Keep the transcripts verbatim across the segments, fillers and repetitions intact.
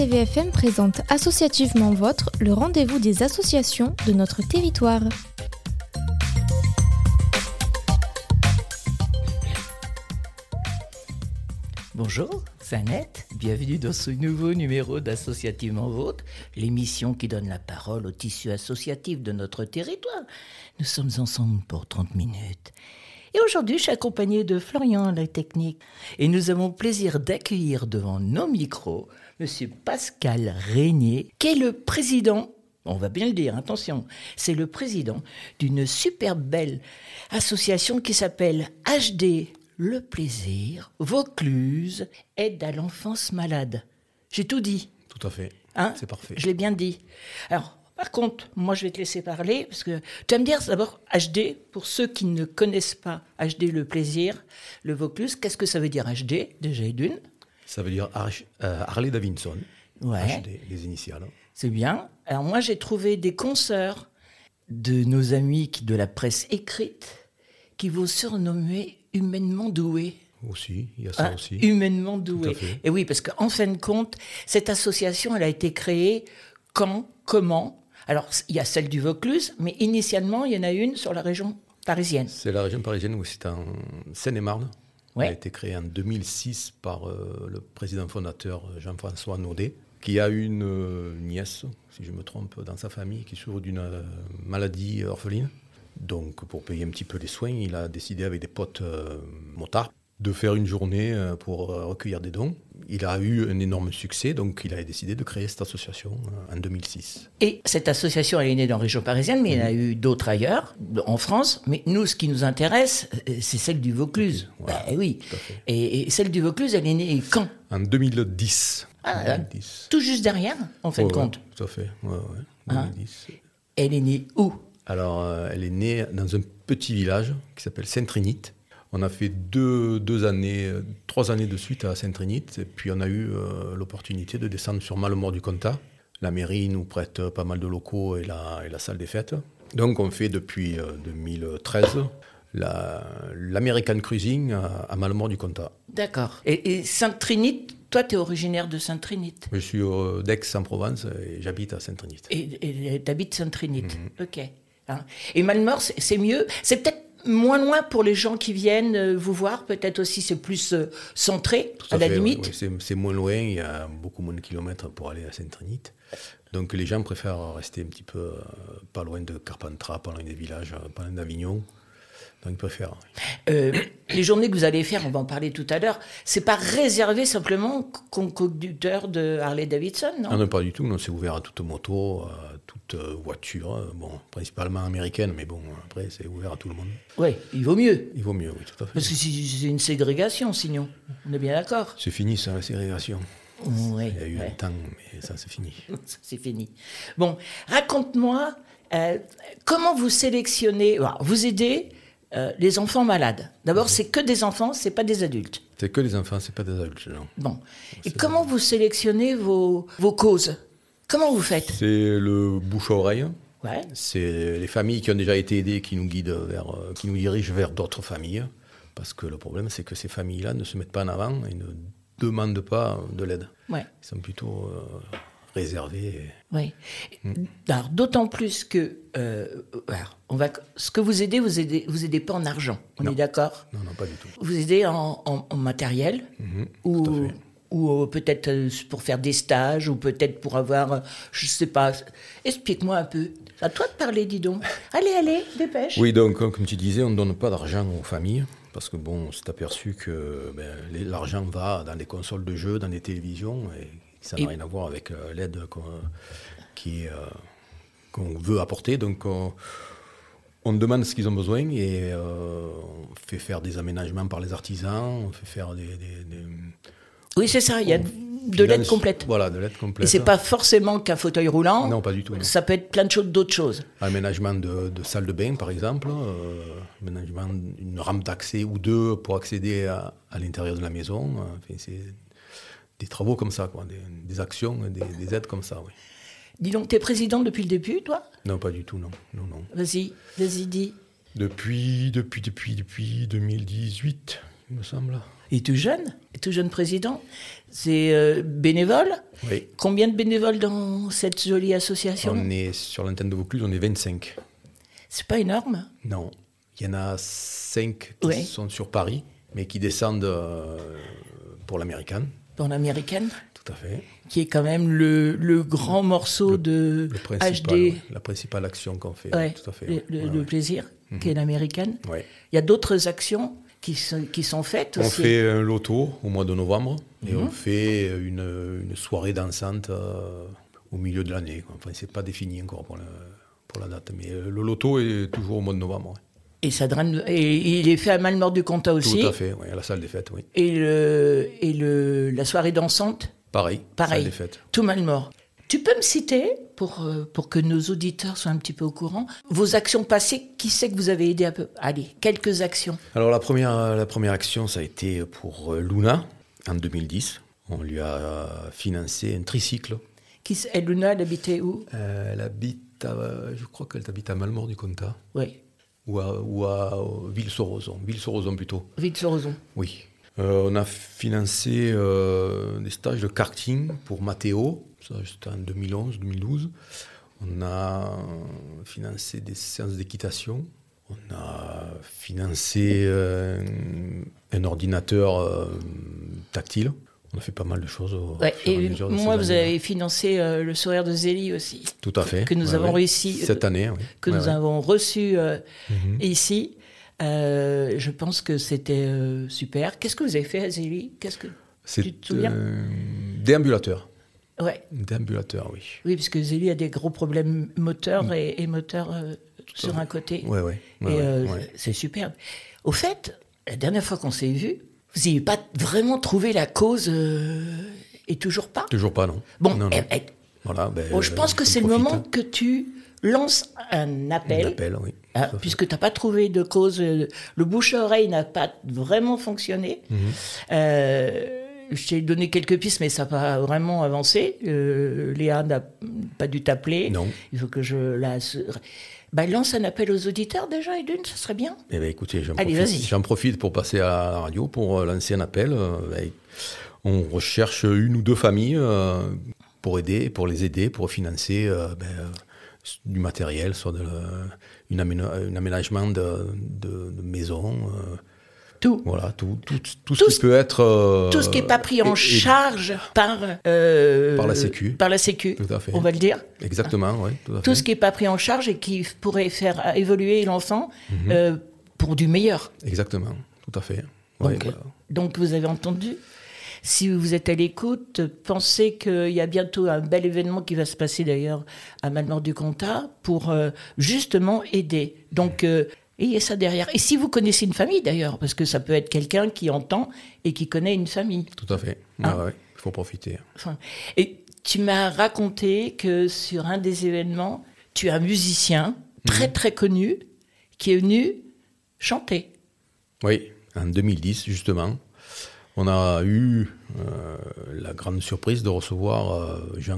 C V F M présente Associativement Vôtre, le rendez-vous des associations de notre territoire. Bonjour, c'est Annette. Bienvenue dans ce nouveau numéro d'Associativement Vôtre, l'émission qui donne la parole au tissu associatif de notre territoire. Nous sommes ensemble pour trente minutes. Et aujourd'hui, je suis accompagnée de Florian, la technique. Et nous avons le plaisir d'accueillir devant nos micros Monsieur Pascal Régnier, qui est le président, on va bien le dire, attention, c'est le président d'une super belle association qui s'appelle H D Le Plaisir, Vaucluse, aide à l'enfance malade. J'ai tout dit. Tout à fait, hein c'est parfait. Je l'ai bien dit. Alors, par contre, moi je vais te laisser parler, parce que tu vas me dire d'abord H D, pour ceux qui ne connaissent pas H D Le Plaisir, le Vaucluse, qu'est-ce que ça veut dire H D, déjà d'une? Ça veut dire Har- euh, Harley Davidson, Ouais. H D, les initiales. C'est bien. Alors moi j'ai trouvé des consoeurs de nos amis qui, de la presse écrite qui vous surnommer humainement doués. Aussi, il y a ça Hein, aussi. humainement Tout doué. à fait. Et oui, parce qu'en fin de compte, cette association, elle a été créée quand, comment? Alors, il y a celle du Vaucluse, mais initialement, il y en a une sur la région parisienne. C'est la région parisienne, où c'est en Seine-et-Marne. Ouais. Elle a été créée en deux mille six par euh, le président fondateur euh, Jean-François Naudet, qui a une euh, nièce, si je me trompe, dans sa famille, qui souffre d'une euh, maladie orpheline. Donc, pour payer un petit peu les soins, il a décidé avec des potes euh, motards de faire une journée euh, pour euh, recueillir des dons. Il a eu un énorme succès, donc il a décidé de créer cette association euh, en deux mille six. Et cette association, elle est née dans la région parisienne, mais il y en a eu d'autres ailleurs, en France. Mais nous, ce qui nous intéresse, euh, c'est celle du Vaucluse. Voilà, Bah oui. tout à fait. Et, et celle du Vaucluse, elle est née quand? En deux mille dix. Ah, deux mille dix. Tout juste derrière, en fin Ouais, de ouais, compte. tout à fait, ouais, ouais. Hein? deux mille dix. Elle est née où? Alors, euh, elle est née dans un petit village qui s'appelle Saint-Trinite. On a fait deux, deux années, euh, trois années de suite à Saint-Trinite, et puis on a eu euh, l'opportunité de descendre sur Malemort-du-Comtat. La mairie nous prête euh, pas mal de locaux et la, et la salle des fêtes. Donc on fait depuis euh, deux mille treize la, l'American Cruising à, à Malemort-du-Comtat. D'accord. Et, et Sainte-Trinite, toi, tu es originaire de Sainte-Trinite. Je suis euh, d'Aix-en-Provence et j'habite à Saint-Trinite. Et tu habites Sainte-Trinite. Mhm. Ok. Hein. Et Malemort, c'est, c'est mieux. C'est peut-être moins loin pour les gens qui viennent euh, vous voir. Peut-être aussi c'est plus euh, centré, Tout à, la fait, limite. ouais, ouais, c'est, c'est moins loin, il y a beaucoup moins de kilomètres pour aller à Saint-Trinite. Donc les gens préfèrent rester un petit peu euh, pas loin de Carpentras, pas loin des villages, euh, pas loin d'Avignon. Donc ils préfèrent. Euh, les journées que vous allez faire, on va en parler tout à l'heure, c'est pas réservé simplement aux conducteurs de Harley Davidson, non? Ah non, pas du tout, non, c'est ouvert à toute moto, à toute euh, voiture, euh, bon, principalement américaine, mais bon, après c'est ouvert à tout le monde. Oui, il vaut mieux. Il vaut mieux, oui, tout à fait. Parce que c'est, c'est une ségrégation, sinon. On est bien d'accord? C'est fini ça, la ségrégation. Oui, Il y a eu ouais. un temps, mais ça c'est fini. Ça, c'est fini. Bon, raconte-moi, euh, comment vous sélectionnez, alors, vous aidez euh, les enfants malades. D'abord, c'est que des enfants, c'est pas des adultes. C'est que des enfants, c'est pas des adultes, non. Bon. Et C'est comment vous sélectionnez vos, vos causes? Comment vous faites? C'est le bouche à oreille. Ouais. C'est les familles qui ont déjà été aidées qui nous guident vers, euh, qui nous dirigent vers d'autres familles. Parce que le problème, c'est que ces familles-là ne se mettent pas en avant et ne demandent pas de l'aide. Ouais. Ils sont plutôt euh, réservés. Oui. Alors, d'autant plus que euh, alors, on va, ce que vous aidez, vous aidez, vous aidez pas en argent. On Non. est d'accord? Non, non, pas du tout. Vous aidez en, en- en matériel, Mhm, ou, tout à fait. ou euh, peut-être euh, pour faire des stages, ou peut-être pour avoir, euh, je sais pas. Explique-moi un peu. À toi de parler, dis donc. Allez, allez, dépêche. Oui, donc, comme tu disais, on ne donne pas d'argent aux familles. Parce que, bon, on s'est aperçu que ben, les- l'argent va dans des consoles de jeux, dans des télévisions, et ça n'a Et- rien à voir avec euh, l'aide qu'on, qui, euh, qu'on veut apporter. Donc, on, on demande ce qu'ils ont besoin et euh, on fait faire des aménagements par les artisans, on fait faire des... des- des- Oui, c'est ça. Il y a on de l'aide finance- complète. Voilà, de l'aide complète. Et c'est pas forcément qu'un fauteuil roulant. Non, pas du tout, non. Ça peut être plein de choses, d'autres choses. Aménagement de, de salle de bain, par exemple, euh, aménagement d'une rampe d'accès ou deux pour accéder à, à l'intérieur de la maison. Enfin, c'est des travaux comme ça, quoi, des, des actions, des, des aides comme ça, oui. Dis donc, t'es président depuis le début, toi? Non, pas du tout, non, non, non. Vas-y, vas-y, dis. Depuis, depuis, depuis, depuis deux mille dix-huit, il me semble. Et tout jeune, tout jeune président. C'est euh, bénévole. Oui. Combien de bénévoles dans cette jolie association? On est sur l'antenne de Vaucluse, on est vingt-cinq. C'est pas énorme? Non, il y en a cinq qui Oui. sont sur Paris, mais qui descendent euh, pour l'américaine. Pour l'américaine? Tout à fait. Qui est quand même le, le grand morceau Le, de le H principal, D. ouais, la principale action qu'on fait. Ouais, Tout à fait. le, ouais. le- Ouais, le ouais. plaisir, Mhm. qui est l'américaine. Ouais. Il y a d'autres actions qui sont, qui sont faites On aussi. fait un loto au mois de novembre et Mhm. on fait une, une soirée dansante euh, au milieu de l'année. quoi. Enfin, c'est pas défini encore pour, le, pour la date, mais euh, le loto est toujours au mois de novembre. ouais. Et, ça draine, et il est fait à Malmort-du-Comtat aussi. Tout à fait, ouais, à la salle des fêtes, oui. Et, le, et le, la soirée dansante, Pareil, Pareil. salle des fêtes. tout Malmort. Tu peux me citer, pour, euh, pour que nos auditeurs soient un petit peu au courant, vos actions passées, qui c'est que vous avez aidé un peu? Allez, quelques actions. Alors la première, la première action, ça a été pour euh, Luna, en deux mille dix. On lui a euh, financé un tricycle. Qui, c'est- et Luna, elle habitait où? Euh, elle habite, à, je crois qu'elle habite à Malmort-du-Comtat, Oui, ou à, ou à euh, Ville-sur-Ozon, Ville-sur-Ozon plutôt, Ville-sur-Ozon. oui. Euh, on a financé euh, des stages de karting pour Mathéo, ça c'était en deux mille onze deux mille douze. On a financé des séances d'équitation. On a financé euh, un ordinateur euh, tactile. On a fait pas mal de choses. Au Ouais, fur et à et mesure de moi, ces vous années-là. avez financé euh, le sourire de Zélie aussi. Tout à fait. Que nous Ouais, avons ouais. réussi. Cette année, oui. Que Ouais, nous ouais. avons reçu euh, Mhm. ici. Euh, je pense que c'était euh, super. Qu'est-ce que vous avez fait à Zélie? Qu'est-ce que... C'est Tu te souviens euh, déambulateur. Ouais. Déambulateur, oui. Oui, parce que Zélie a des gros problèmes moteurs et, et moteurs euh, sur un côté. Ouais, ouais. ouais, et ouais, euh, ouais. c'est superbe. Au fait, la dernière fois qu'on s'est vu, vous n'avez pas vraiment trouvé la cause euh, et toujours pas. Toujours pas, non. Bon, non, non. eh, eh, Voilà, ben, bon, je euh, pense que j'en c'est le profite. moment que tu lances un appel. Un appel, oui. Hein, Tout à fait. puisque tu n'as pas trouvé de cause, euh, le bouche-à-oreille n'a pas vraiment fonctionné. Mhm. Euh, je t'ai donné quelques pistes, mais ça n'a pas vraiment avancé. Euh, Léa n'a pas dû t'appeler. Non. Il faut que je la... Bah, lance un appel aux auditeurs déjà, Edune, ça serait bien. Eh bien, écoutez, j'en Allez, profite, vas-y. j'en profite pour passer à la radio, pour euh, lancer un appel. Euh, ben, on recherche une ou deux familles euh, pour aider, pour les aider, pour financer euh, ben, euh, du matériel, soit de, euh, une aména- un aménagement de, de, de maison. euh, Tout. Voilà, tout, tout, tout, Tout ce ce- qui peut être... euh, Tout ce qui n'est pas pris en et- et- charge par... euh, Par la Sécu. Par la Sécu, Tout à fait. on va le dire. Exactement, oui, tout à fait. Tout ce qui n'est pas pris en charge et qui pourrait faire évoluer l'enfant Mhm. euh, pour du meilleur. Exactement, tout à fait. Ouais, Donc, voilà. donc vous avez entendu. Si vous êtes à l'écoute, pensez qu'il y a bientôt un bel événement qui va se passer d'ailleurs à Malmort-du-Comtat pour euh, justement aider. Donc, euh, ayez ça derrière. Et si vous connaissez une famille d'ailleurs, parce que ça peut être quelqu'un qui entend et qui connaît une famille. Tout à fait, Hein? ouais, ouais, il faut profiter. Enfin, et tu m'as raconté que sur un des événements, tu as un musicien très très connu qui est venu chanter. Oui, en deux mille dix, justement, on a eu euh, la grande surprise de recevoir euh, Jean,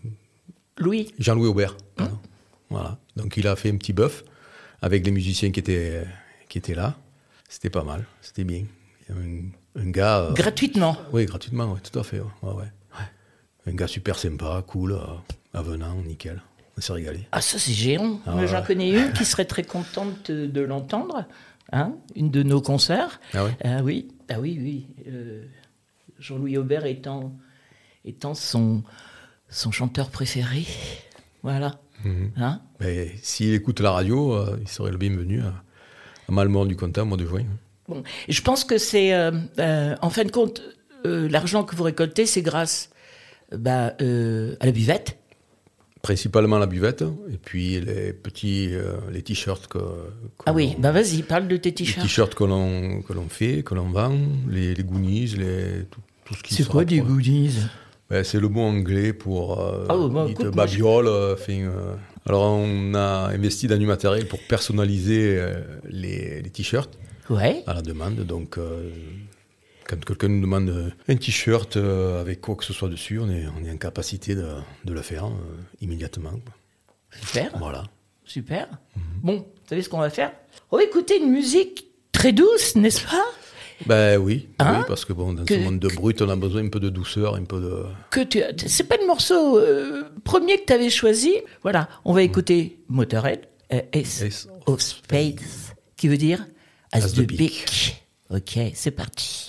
Louis. Jean-Louis Aubert. pardon. Voilà. Donc il a fait un petit bœuf avec les musiciens qui étaient, qui étaient là. C'était pas mal, c'était bien. Un, un gars... euh, Gratuitement. oui, gratuitement, ouais, tout à fait. Ouais, ouais, ouais. Un gars super sympa, cool, euh, avenant, nickel. On s'est régalé. Ah, ça, c'est géant. Ah, Moi, ouais. j'en connais une qui serait très contente de, de l'entendre. Hein, une de nos concerts. Ah ouais. Ah oui, ah oui, oui. Euh, Jean-Louis Aubert étant, étant son, son chanteur préféré. Voilà. Mhm. Hein. Mais s'il écoute la radio, euh, il serait le bienvenu à, à Malmort-du-Comtat au mois de juin. Bon. Et je pense que c'est, euh, euh, en fin de compte, euh, l'argent que vous récoltez, c'est grâce euh, bah, euh, à la buvette. Principalement la buvette, et puis les petits euh, les t-shirts que, que Ah oui, l'on- bah vas-y, parle de tes les t-shirts. t-shirts que l'on que l'on fait, que l'on vend, les, les goonies, les, tout, tout ce qui C'est se quoi des rapproche. goodies? Ben, c'est le mot anglais pour euh, Ah, bah, dite écoute, moi, je- babiole. euh, fin, euh. Alors on a investi dans du matériel pour personnaliser euh, les, les t-shirts Ouais. à la demande. Donc euh, quand quelqu'un nous demande un t-shirt euh, avec quoi que ce soit dessus, on est, on est en capacité de, de le faire euh, immédiatement. Super. Voilà. Super. Bon, vous savez ce qu'on va faire? On va écouter une musique très douce, n'est-ce pas? Ben oui, Hein oui, parce que bon, dans Que- ce monde de brut, on a besoin un peu de douceur, un peu de... Que tu as- c'est pas le morceau euh, premier que tu avais choisi. Voilà, on va écouter Motorhead, euh, Ace, Ace of Spades, qui veut dire As, As de de pique. pique. Ok, c'est parti.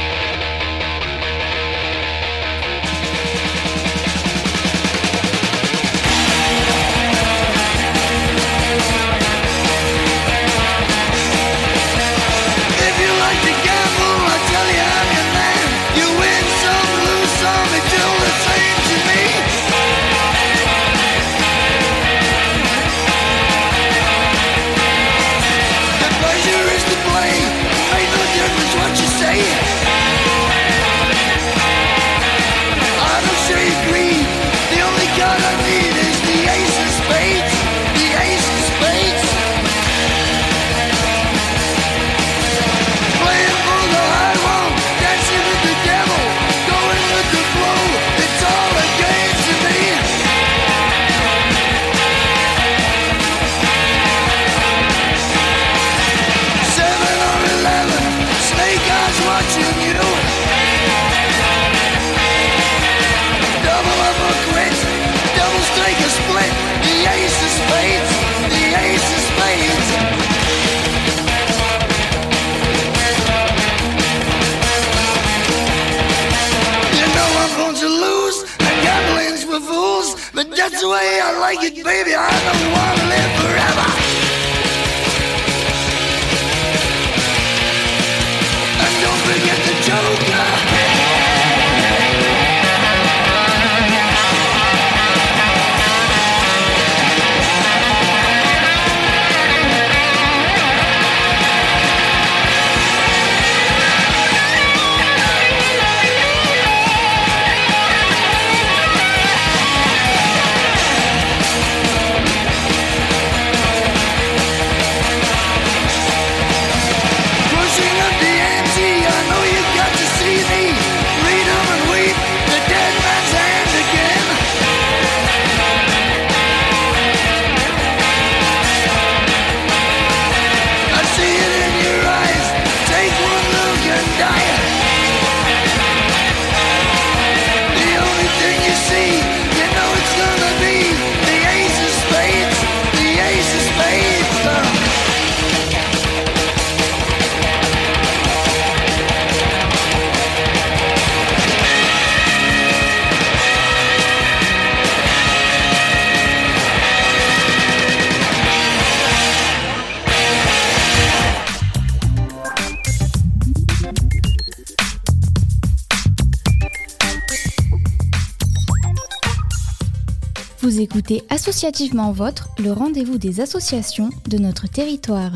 If you like to gamble, I tell you I'm your man. You win some, lose some, it's all the same to me. The pleasure is to play, ain't no difference what you say. I don't say agree, the only card I need is the ace of spades, the ace of spades. Playing for the high road, dancing with the devil, going with the flow, it's all a game to me. Seven or eleven, snake eyes watching you. Double up or quit, double strike or split, the ace of spades, the ace of spades. You know I'm going to lose, and gambling's for fools, but that's the way I like it, baby. I don't want to live forever. And don't forget the joker. Pushing up the ante, I know you got to see me. Read 'em and weep, the dead man's hand again. I see it in your eyes, take one look and die. The only thing you see, you know it's gonna be the ace of spades, the ace of spades. Uh. Vous écoutez Associativement Vôtre, le rendez-vous des associations de notre territoire.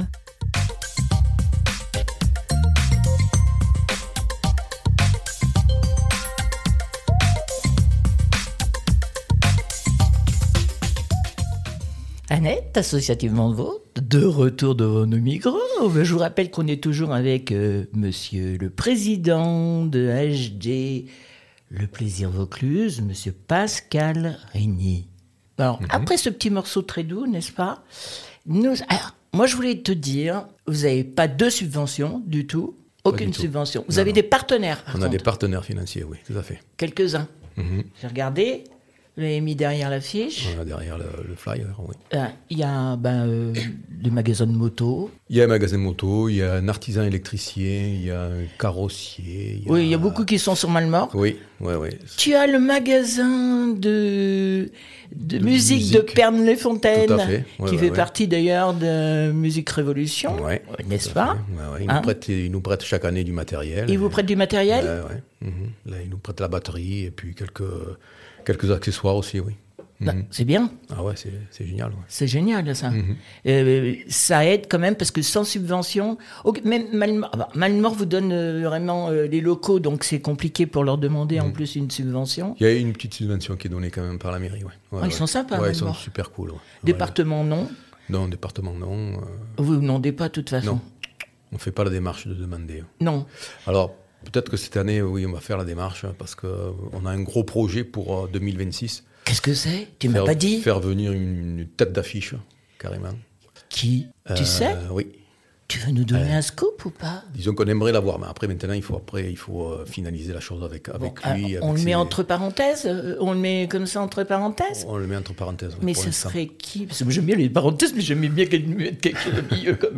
Annette, associativement vôtre, de retour devant nos micros. Je vous rappelle qu'on est toujours avec euh, monsieur le président de H D Le Plaisir Vaucluse, monsieur Pascal Régnier. Alors, Mhm. après ce petit morceau très doux, n'est-ce pas, nous, alors, moi je voulais te dire, vous n'avez pas de subvention du tout, aucune du tout. subvention. Vous Non, avez non. des partenaires, par On a contre. des partenaires financiers, oui, tout à fait. Quelques-uns. Mhm. J'ai regardé, vous l'avez mis derrière l'affiche. On a derrière le, le flyer, oui. Euh, Il y a ben, euh, des magasins de moto. Il y a un magasin moto, il y a un artisan électricien, il y a un carrossier. Il y a... Oui, il y a beaucoup qui sont sur Malmort. Oui, oui, oui. Tu as le magasin de, de, De musique, musique. de Pernes-les-Fontaines, Tout à fait, ouais, qui ouais, fait ouais. partie d'ailleurs de Musique Révolution, Ouais, n'est-ce tout à pas fait. Ouais, ouais. Ils, Hein nous prêtent, ils nous prêtent chaque année du matériel. Ils vous Et- prêtent du matériel. Ouais, ouais. Mhm. Là, ils nous prêtent la batterie et puis quelques, quelques accessoires aussi, oui. Bah, Mhm. c'est bien, Ah ouais, c'est c'est génial. Ouais. c'est génial ça. Mhm. Euh, ça aide quand même parce que sans subvention, ok, même Malmort, ah bah, Malmort vous donne euh, vraiment euh, les locaux, donc c'est compliqué pour leur demander en Mhm. plus une subvention. Il y a une petite subvention qui est donnée quand même par la mairie. Ouais. Ouais, Ah, ils ouais. sont sympas, Ouais, ils sont Malmort. super cool. Ouais. Département non, Ouais. Non, département non. euh, vous ne demandez pas de toute façon. Non. On ne fait pas la démarche de demander. Non. Alors, peut-être que cette année, oui, on va faire la démarche hein, parce qu'on a un gros projet pour euh, deux mille vingt-six. Qu'est-ce que c'est? Tu m'as Faire, pas dit? faire venir une, une tête d'affiche, carrément. Qui? Tu Euh, sais? Oui. Tu veux nous donner Ouais. un scoop ou pas? Disons qu'on aimerait l'avoir, mais après maintenant il faut après il faut euh, finaliser la chose avec avec Bon, lui. ah, avec on le ses- met entre parenthèses euh, On le met comme ça entre parenthèses On le met entre parenthèses. oui, Mais pour ce l'instant. serait qui? Parce que moi j'aime bien les parenthèses, mais j'aime bien qu'elle mette quelqu'un au milieu comme.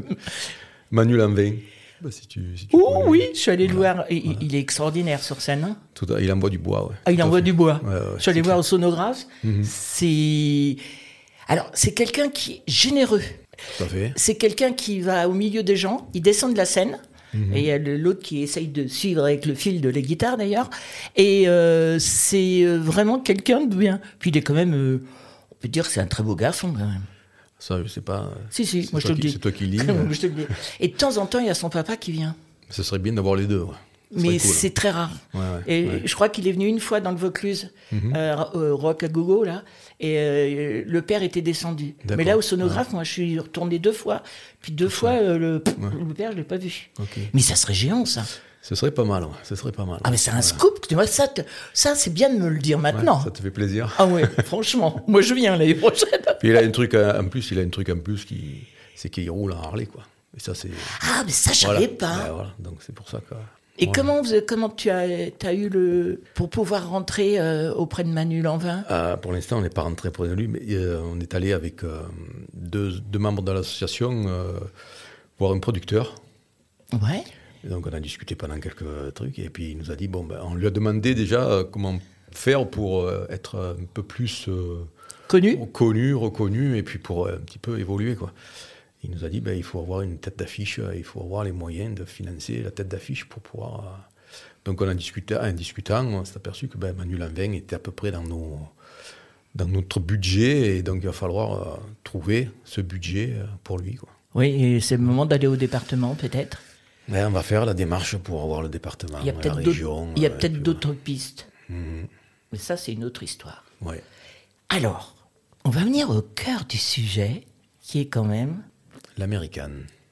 Manu Lanvin. Bah, si tu, si tu Oh connais. oui, je suis allé le Voilà. voir. Il, il est extraordinaire sur scène. Hein. Tout à- il envoie du bois. Ouais. Ah, il Tout à envoie fait. du bois. Ouais, ouais, je suis allé c'est voir clair. au sonographe. Mhm. C'est. Alors, c'est quelqu'un qui est généreux. Tout à fait. C'est quelqu'un qui va au milieu des gens, il descend de la scène, Mhm. et il y a le- l'autre qui essaye de suivre avec le fil de la guitare d'ailleurs, et euh, c'est euh, vraiment quelqu'un de bien. Puis il est quand même, euh, on peut dire que c'est un très beau garçon quand même. Ça, je sais pas. Si, si, C'est moi je te toi le qui- dis. C'est toi qui lis. Moi, mais je te le dis. Et de temps en temps, il y a son papa qui vient. Ce serait bien d'avoir les deux. Ouais. Ce Mais serait cool. c'est très rare. Ouais, ouais, Et ouais. je crois qu'il est venu une fois dans le Vaucluse, Mhm. euh, euh, Rock à Gogo, là, et euh, le père était descendu. D'accord. Mais là, au sonographe, moi, je suis retourné deux fois. Puis deux fois, euh, le, le père, je ne l'ai pas vu. Ok. Mais ça serait géant, ça. Ce serait pas mal. Ouais. Ce serait pas mal. Ah, mais c'est un Voilà. scoop. Tu vois, ça, te- ça c'est bien de me le dire Ouais, maintenant. ça te fait plaisir. Ah ouais, franchement. Moi, je viens l'année prochaine. Puis il a un truc euh, en plus. Il a un truc en plus qui, c'est qu'il roule en Harley, quoi. Et ça, c'est. Ah, mais ça, je Voilà. savais pas. Ouais, voilà. Donc c'est pour ça que. Et voilà. comment, vous- comment tu as, as eu le... pour pouvoir rentrer euh, auprès de Manu Lanvin? Euh, pour l'instant, on n'est pas rentré près de lui, mais euh, on est allé avec euh, deux, deux membres de l'association euh, voir un producteur. Ouais. Et donc on a discuté pendant quelques trucs, et puis il nous a dit, bon, ben, on lui a demandé déjà euh, comment faire pour euh, être un peu plus euh, Connu? connu, reconnu, et puis pour euh, un petit peu évoluer, quoi. Il nous a dit, ben, il faut avoir une tête d'affiche, euh, il faut avoir les moyens de financer la tête d'affiche pour pouvoir... euh, Donc on a discuté, en discutant, on s'est aperçu que ben, Manu Lanvin était à peu près dans, nos, dans notre budget, et donc il va falloir euh, trouver ce budget euh, pour lui, quoi. Oui, et c'est le moment d'aller au département, peut-être. Ouais, on va faire la démarche pour avoir le département, Il y a la peut-être région. d'autres, il y a euh, et peut-être puis d'autres pistes. voilà. Mhm. Mais ça, c'est une autre histoire. Ouais. Alors, on va venir au cœur du sujet, qui est quand même, L'American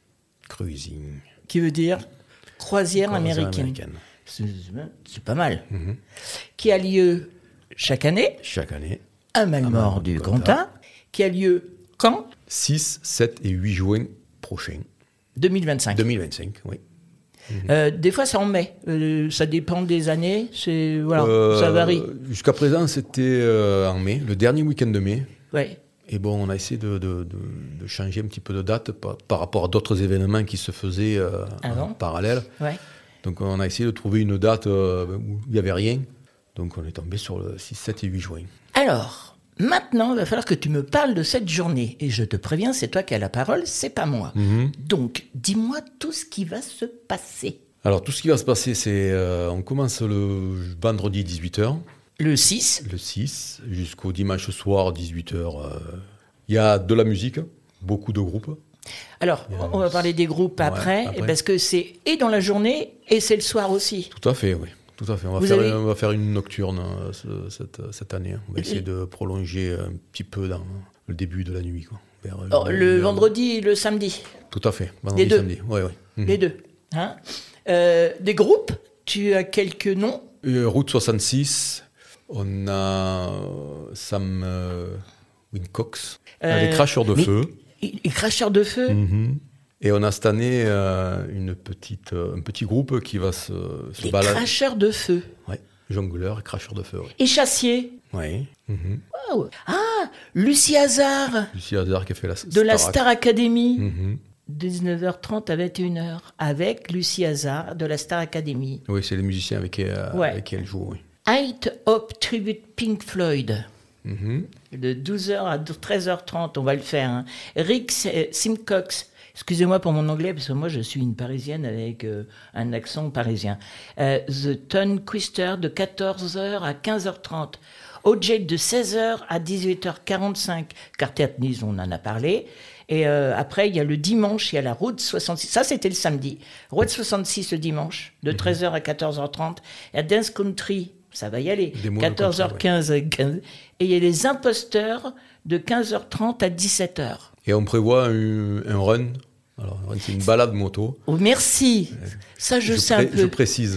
Cruising. qui veut dire croisière Croisière américaine. américaine. C'est, c'est pas mal. Mhm. Qui a lieu chaque année Chaque année. à Malmort du Comtat, qui a lieu quand? six, sept et huit juin prochain. deux mille vingt-cinq. deux mille vingt-cinq, oui. Euh, des fois, c'est en mai. Euh, ça dépend des années. C'est, voilà, Euh, ça varie. Jusqu'à présent, c'était euh, en mai, le dernier week-end de mai. Ouais. Et bon, on a essayé de, de- de- de changer un petit peu de date par, par rapport à d'autres événements qui se faisaient euh, Avant. en parallèle. Ouais. Donc on a essayé de trouver une date euh, où il n'y avait rien. Donc on est tombé sur le six, sept et huit juin. Alors, maintenant, il va falloir que tu me parles de cette journée. Et je te préviens, c'est toi qui as la parole, c'est pas moi. Mhm. Donc, dis-moi tout ce qui va se passer. Alors tout ce qui va se passer, c'est euh, on commence le vendredi dix-huit heures, Le six, le six, jusqu'au dimanche soir dix-huit heures. euh, Il y a de la musique, beaucoup de groupes. alors, on va parler des groupes Ouais, après, après. parce que c'est et dans la journée, et c'est le soir aussi. Tout à fait, oui. Tout à fait. On va, Vous faire, avez- on va faire une nocturne euh, ce- cette, cette année. On va essayer de prolonger un petit peu dans le début de la nuit, quoi. Vers, euh, Alors, le vers- vendredi et le samedi, Tout à fait. Vendredi, Les deux. samedi. Ouais, ouais. Mhm. les deux. Hein Euh, des groupes, tu as quelques noms. Euh, Route soixante-six, on a euh, Sam euh, Wincox, Euh, les Cracheurs de mais- Feu. Et- et cracheurs de feu. Mhm. Et on a cette année euh, une petite, euh, un petit groupe qui va se, se Les balader. cracheurs de feu. Ouais, jongleurs et cracheurs de feu. Ouais. Et chassiers. Ouais. Mhm. Waouh. Ah, Lucie Hazard, Lucie Hazard qui a fait la de la Starac. Star Academy. Mhm. dix-neuf heures trente à vingt et une heures, avec Lucie Hazard, de la Star Academy. Oui, c'est les musiciens avec, qui- euh, Ouais. avec qui elle joue. Oui. Height Hop Tribute Pink Floyd. Mhm. De douze heures à treize heures trente, on va le faire. Hein. Rick S- Simcox. Excusez-moi pour mon anglais, parce que moi je suis une Parisienne avec euh, un accent parisien. Euh, The Ton Twister de quatorze heures à quinze heures trente. O J de seize heures à dix-huit heures quarante-cinq. Quartet Nice, on en a parlé. Et euh, après, il y a le dimanche, il y a la Route soixante-six. Ça, c'était le samedi. Route soixante-six le dimanche, de treize heures à quatorze heures trente. Et à Dance Country, ça va y aller. Des mots quatorze heures quinze, quinze. Et il y a les Imposteurs de quinze heures trente à dix-sept heures. Et on prévoit un, un run. Alors, un run, c'est une balade moto. Oh, merci. Ça, je, sais pré- un peu. je précise.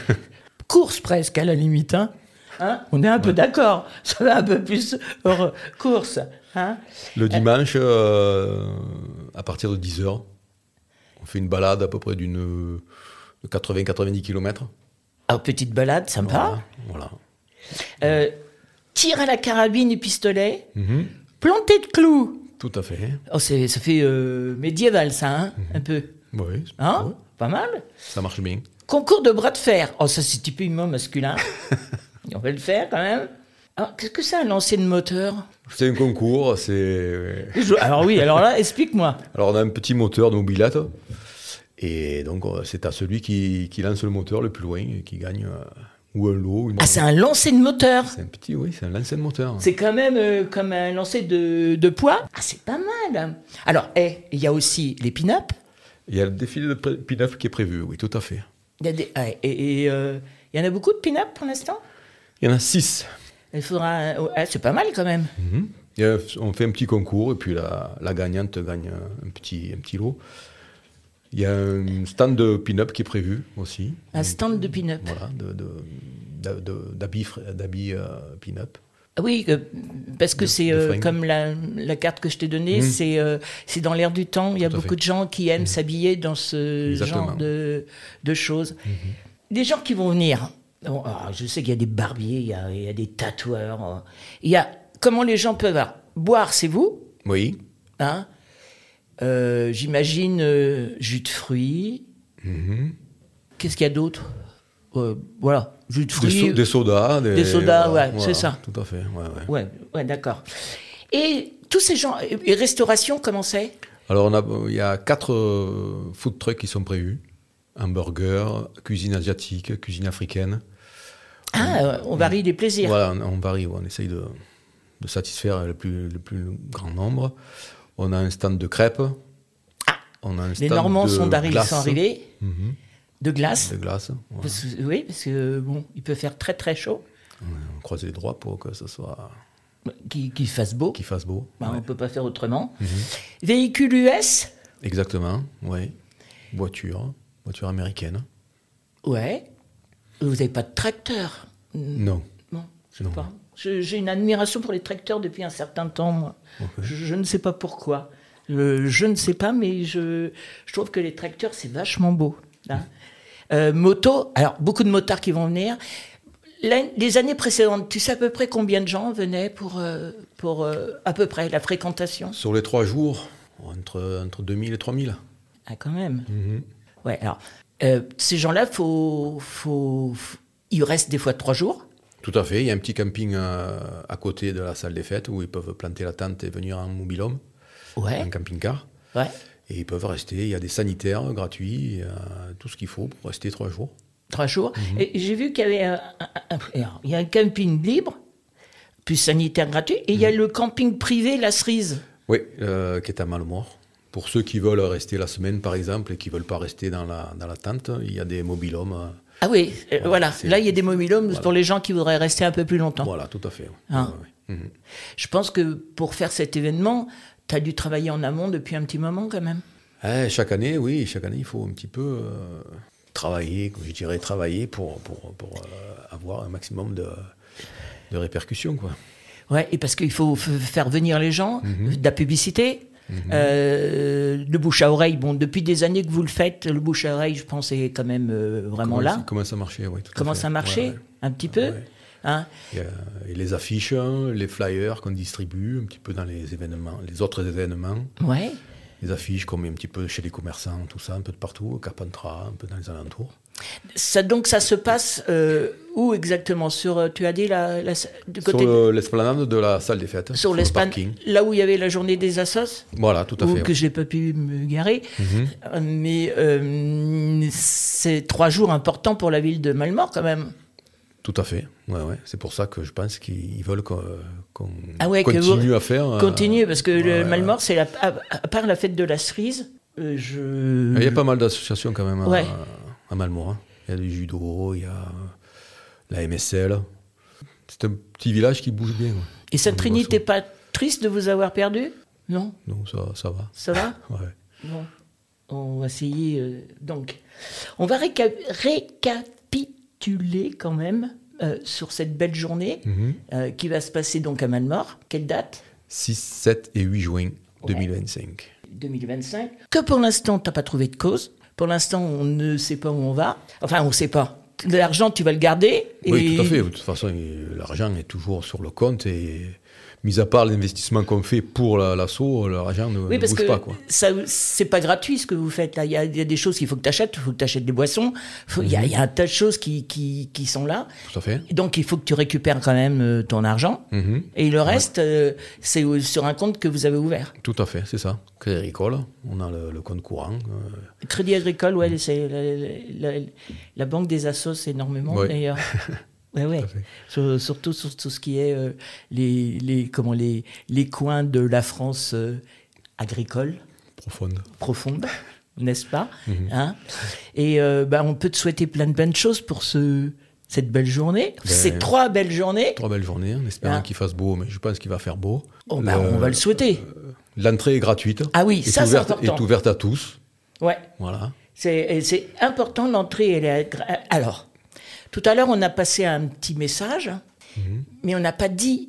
Course presque, à la limite. Hein. Hein, on est un peu d'accord. Ça va un peu plus euh, course. Hein. Le dimanche, euh, à partir de dix heures, On fait une balade à peu près d'une de quatre-vingts à quatre-vingt-dix kilomètres. Alors, petite balade, sympa. Voilà. voilà. Euh, tir à la carabine et pistolet. Mm-hmm. Planté de clous. Tout à fait. Oh, c'est, ça fait euh, médiéval, ça, hein, mm-hmm. un peu. Oui. Hein ouais. Pas mal. Ça marche bien. Concours de bras de fer. Oh, ça, c'est typiquement masculin. On va le faire, quand même. Alors, qu'est-ce que c'est un lancer de moteur ? C'est un concours, c'est... Alors oui, alors là, explique-moi. Alors, on a un petit moteur de mobilette. Et donc, c'est à celui qui, qui lance le moteur le plus loin et qui gagne euh, ou un lot. Une ah, c'est un lancer de moteur. C'est un petit, oui, c'est un lancer de moteur. C'est quand même euh, comme un lancer de, de poids. Ah, c'est pas mal. Alors, il eh, y a aussi les pin-up. Il y a le défilé de pin-up qui est prévu, oui, tout à fait. Il y a des, ah, et il euh, y en a beaucoup de pin-up pour l'instant ? Il y en a six. Il faudra... oh, ah, c'est pas mal quand même. Mm-hmm. Il y a, on fait un petit concours et puis la, la gagnante gagne un petit, un petit lot. Il y a un stand de pin-up qui est prévu aussi. Un stand de pin-up. Voilà, de, de, de, de, d'habits, d'habits euh, pin-up. Ah oui, euh, parce que de, c'est euh, comme la, la carte que je t'ai donnée, mmh. c'est, euh, c'est dans l'air du temps. Il y a Tout beaucoup de gens qui aiment mmh. s'habiller dans ce Exactement. genre de, de choses. Mmh. Des gens qui vont venir. Bon, alors, je sais qu'il y a des barbiers, il y a, il y a des tatoueurs. Il y a comment les gens peuvent avoir. Boire, c'est vous ? Oui. Hein ? Euh, j'imagine euh, jus de fruits. Mmh. Qu'est-ce qu'il y a d'autre ? euh, Voilà, jus de fruits. Des, so- des sodas. Des, des sodas, voilà, ouais, voilà, c'est ça. Tout à fait, ouais, ouais. Ouais, ouais, d'accord. Et tous ces gens, et restauration, comment c'est ? Alors, on a, il y a quatre euh, food trucks qui sont prévus. Hamburger, cuisine asiatique, cuisine africaine. Ah, on, on varie les plaisirs. Voilà, on, on varie, on essaye de, de satisfaire le plus, le plus grand nombre. On a un stand de crêpes. Ah, on a un les stand Normands de sont, glace. sont arrivés. Mm-hmm. De glace. De glace. Voilà. Parce que, oui, parce que bon, il peut faire très très chaud. On croise les doigts pour que ce soit. Qu'il qui fasse beau. Qu'il fasse beau. Ben, ouais. On ne peut pas faire autrement. Mm-hmm. Véhicule U S. Exactement, oui. Voiture, voiture américaine. Ouais. Vous n'avez pas de tracteur ? Non. Non, je sais non. pas. Je, j'ai une admiration pour les tracteurs depuis un certain temps, moi. Okay. Je, je ne sais pas pourquoi. Je, je ne sais pas, mais je, je trouve que les tracteurs, c'est vachement beau. Hein. Euh, moto, alors beaucoup de motards qui vont venir. Les années précédentes, tu sais à peu près combien de gens venaient pour, euh, pour euh, à peu près la fréquentation ? Sur les trois jours, entre, entre deux mille et trois mille. Ah, quand même. Mm-hmm. Ouais, alors, euh, ces gens-là, faut, faut, faut, ils restent des fois trois jours. Tout à fait. Il y a un petit camping euh, à côté de la salle des fêtes où ils peuvent planter la tente et venir en mobil-home, ouais. un camping-car. Ouais. Et ils peuvent rester. Il y a des sanitaires gratuits, euh, tout ce qu'il faut pour rester trois jours. Trois jours. Mm-hmm. Et j'ai vu qu'il y avait un, un, un, il y a un camping libre, puis sanitaire gratuit, et mm-hmm. il y a le camping privé, la Cerise. Oui, euh, qui est à Malemort. Pour ceux qui veulent rester la semaine, par exemple, et qui ne veulent pas rester dans la, dans la tente, il y a des mobil-homes. Euh, Ah oui, euh, voilà. Là, il y a des mobil-homes voilà. pour les gens qui voudraient rester un peu plus longtemps. Voilà, tout à fait. Hein. Ouais, ouais. Mmh. Je pense que pour faire cet événement, tu as dû travailler en amont depuis un petit moment quand même. Eh, chaque année, oui, chaque année, il faut un petit peu euh, travailler, je dirais travailler pour, pour, pour euh, avoir un maximum de, de répercussions, quoi. Ouais, et parce qu'il faut f- faire venir les gens, mmh. de la publicité. Mmh. Euh, le bouche à oreille, bon, depuis des années que vous le faites, le bouche à oreille, je pense, est quand même euh, vraiment comment, là. Comment ça marchait, oui. Comment ça marchait, ouais, ouais. un petit peu. Ouais. Hein et, euh, et les affiches, les flyers qu'on distribue un petit peu dans les événements, les autres événements. Ouais. Les affiches comme un petit peu chez les commerçants, tout ça, un peu de partout, Carpentras, un peu dans les alentours. Ça, donc ça se passe euh, où exactement ? Sur, tu as dit, la, la, du côté sur le, l'esplanade de la salle des fêtes. Sur, sur l'esplanade, là où il y avait la journée des assos ? Voilà, tout à fait. Que je n'ai pas pu me garer. Mm-hmm. Mais euh, c'est trois jours importants pour la ville de Malemort quand même. Tout à fait, ouais, ouais. C'est pour ça que je pense qu'ils veulent qu'on, qu'on ah ouais, continue vous... à faire. Continue, parce que ouais, le Malemort, c'est la... à part la fête de la cerise, euh, je... Il y a pas mal d'associations quand même ouais. à, à Malemort. Hein. Il y a du judo, il y a la M S L. C'est un petit village qui bouge bien. Ouais. Et Sainte-Trinité, t'es pas triste de vous avoir perdu ? Non ? Non, ça, ça va. Ça va ? Ouais. Bon, on va essayer. Euh, donc, on va réca- récapituler quand même euh, sur cette belle journée mm-hmm. euh, qui va se passer donc à Malemort. Quelle date ? six, sept et huit juin deux mille vingt-cinq. deux mille vingt-cinq. Que pour l'instant, tu n'as pas trouvé de cause. Pour l'instant, on ne sait pas où on va. Enfin, on ne sait pas. L'argent, tu vas le garder. Et... Oui, tout à fait. De toute façon, l'argent est toujours sur le compte et... Mis à part l'investissement qu'on fait pour la, l'assaut, l'argent ne, oui, ne bouge que pas. Quoi. Ça, c'est pas gratuit ce que vous faites là. Il y a, il y a des choses qu'il faut que tu achètes. Il faut que tu achètes des boissons. Faut, mm-hmm. il, y a, il y a un tas de choses qui, qui, qui sont là. Tout à fait. Et donc il faut que tu récupères quand même ton argent. Mm-hmm. Et le reste, ouais. euh, c'est sur un compte que vous avez ouvert. Tout à fait, c'est ça. Crédit Agricole, on a le, le compte courant. Euh... Crédit Agricole, ouais, mm-hmm. c'est la, la, la, la banque des assos énormément ouais. d'ailleurs. Ouais, ouais. Sur, surtout sur tout ce qui est euh, les, les, comment, les, les coins de la France euh, agricole. Profonde. Profonde, n'est-ce pas? Mm-hmm. Hein Et euh, bah, on peut te souhaiter plein de bonnes choses pour ce, cette belle journée. Ben, Ces trois belles journées. Trois belles journées, en espérant hein? qu'il fasse beau, mais je pense qu'il va faire beau. Oh, bah, le, on va le souhaiter. Euh, l'entrée est gratuite. Ah oui, ça ouverte, c'est important. Est ouverte à tous. Ouais. Voilà. C'est, c'est important, l'entrée. Elle est... Alors... Tout à l'heure, on a passé un petit message, mmh. mais on n'a pas dit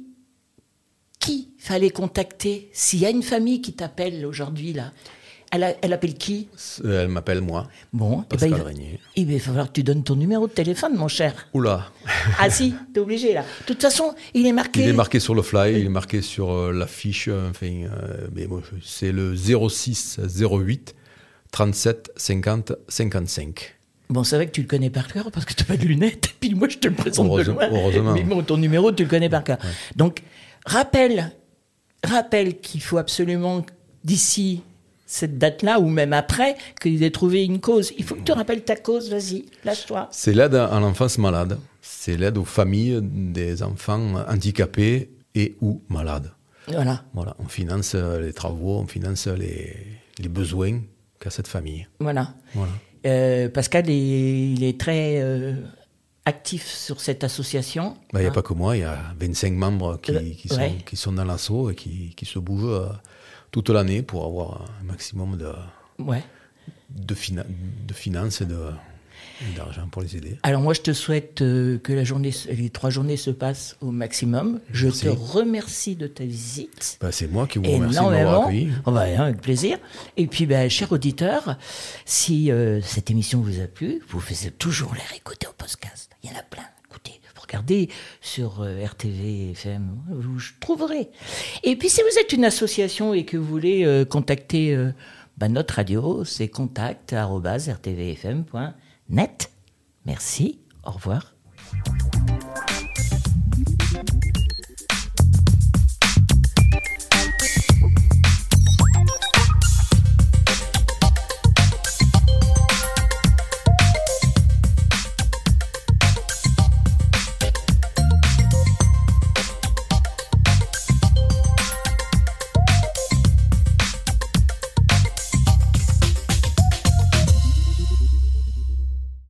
qui fallait contacter. S'il y a une famille qui t'appelle aujourd'hui, là, elle, a, elle appelle qui? Elle m'appelle moi, bon, Pascal eh ben, Régnier. Il va falloir que tu donnes ton numéro de téléphone, mon cher. Oula. Ah si, t'es obligé, là. De toute façon, il est marqué... Il est marqué sur le fly, il est marqué sur euh, l'affiche, enfin, euh, mais bon, c'est le zéro six zéro huit trente-sept cinquante cinquante-cinq. Bon, c'est vrai que tu le connais par cœur parce que tu n'as pas de lunettes. Et puis moi, je te le présente de loin. Heureusement. Mais bon, ton numéro, tu le connais par cœur. Ouais. Donc, rappelle, rappelle qu'il faut absolument, d'ici cette date-là, ou même après, qu'il ait trouvé une cause. Il faut que tu rappelles ta cause, vas-y, lâche-toi. C'est l'aide à l'enfance malade. C'est l'aide aux familles des enfants handicapés et ou malades. Voilà. Voilà. On finance les travaux, on finance les, les besoins qu'a cette famille. Voilà. Voilà. Euh, Pascal, il, il est très euh, actif sur cette association. Il bah, n'y a hein. pas que moi, il y a vingt-cinq membres qui, euh, qui, sont, ouais. qui sont dans l'asso et qui, qui se bougent euh, toute l'année pour avoir un maximum de, ouais. de, fina- de finances et, de, et d'argent pour les aider. Alors moi, je te souhaite euh, que la journée, les trois journées se passent au maximum. Je Merci. te remercie de ta visite. Bah, c'est moi qui vous remercie de m'avoir accueilli. Oh bah, hein, avec plaisir. Et puis, bah, chers auditeurs, si euh, cette émission vous a plu, vous pouvez toujours les réécouter au podcast. Il y en a plein. Écoutez, regardez sur euh, R T V F M, vous trouverez. Et puis, si vous êtes une association et que vous voulez euh, contacter euh, bah, notre radio, c'est contact arobase r t v f m point net. Merci, au revoir.